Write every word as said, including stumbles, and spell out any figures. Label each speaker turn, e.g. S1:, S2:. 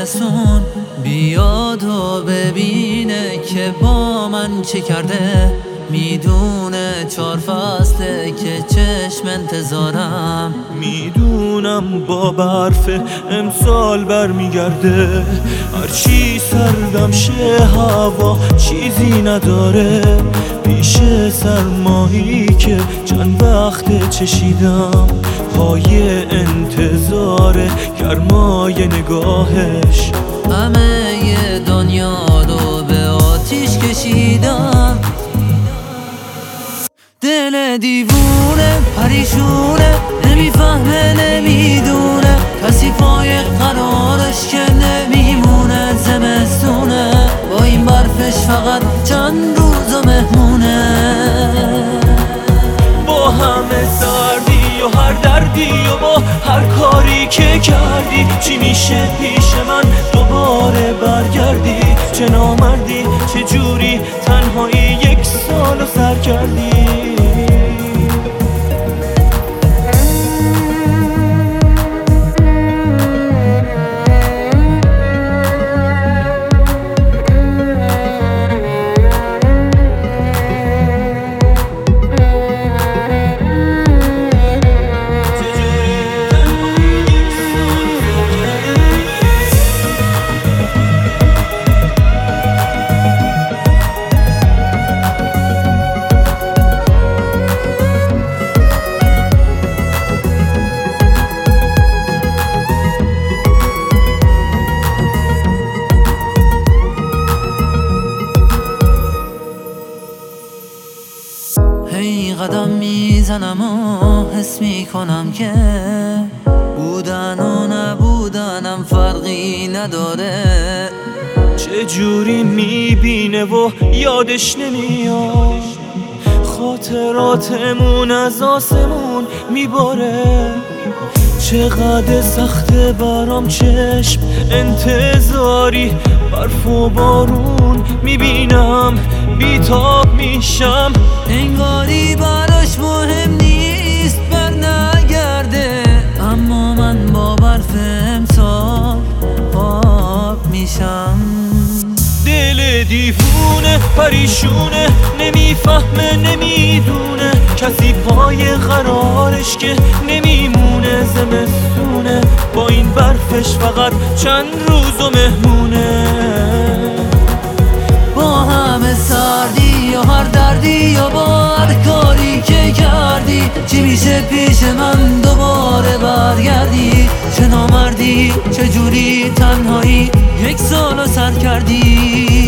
S1: زمستون بیاد و ببینه که با من چه کرده. میدونه چهار فصله که چشم انتظارم.
S2: میدونم با برف امسال برمیگرده. هرچی سردم شه هوا چیزی نداره. پیش سرمایی که چند وقت چشیدم پای انتظار گرمای نگاهش.
S1: همه ی دنیا رو به آتیش کشیدم. دل دیوونه پریشونه، نمیفهمه نمیدونه، کسی پای قرارش که نمیمونه. زمستونه با این برفش فقط چند روز و مهمونه.
S2: با همه سردی و هر دردی و با هر کاری که کردی، چی میشه پیش من دوباره برگردی؟ چه نامردی چه جوری تنهایی یک سالو سر کردی.
S1: هی قدم میزنم و حس میکنم که بودن و نبودنم فرقی نداره.
S2: چه جوری میبینه و یادش نمیاد، خاطراتمون از آسمون میباره. چقدر سخته برام چشم انتظاری، برف و بارون میبینم بیتاب میشم.
S1: انگاری براش مهم نیست بر نگرده، اما من با برف امسال پاک میشم.
S2: دل دیوونه پریشونه، نمیفهمه نمیدونه، کسی پای قرارش که نمیمونه. زمستونه با این برفش فقط چند روز و مهمونه.
S1: با همه سردی و هر دردی و با هر کاری که کردی، چی میشه پیش من دوباره برگردی؟ چه نامردی چه جوری تنهایی یک سالو سر کردی.